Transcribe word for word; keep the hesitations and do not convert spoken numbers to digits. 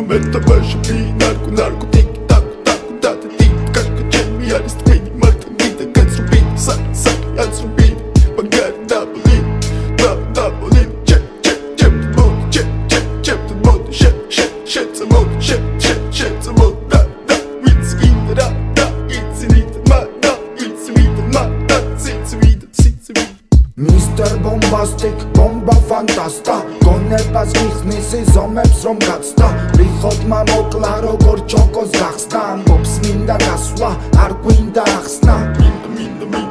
მეტაბაშები ნარკო ნარკოტიკი ტაკო ტაკო დათეთი კაშკაჩები არის თქვენი მართლმიდა გაცრუვი საკი საკი აცრუვი მაგარი დაბოლი დაბოლი ჩე ჩე ჩე მოდი ჩე ჩე ჩე მოდი შე შე შე მოდი შე შე შე მოდი და და ვიც გინდა და იცი ვით მა და იცი ვით მა და ციცი ვით ციცი ვით Mister Bombastic, bomba fantasta გონებას გიხსნის ზომებს რომ გაცდა ვიხოთ მამოკლა როგორ ჩოკოს გახსნა ამბობს მინდა გასვლა არ გვინდა ახსნა მინდა მინდა მინდა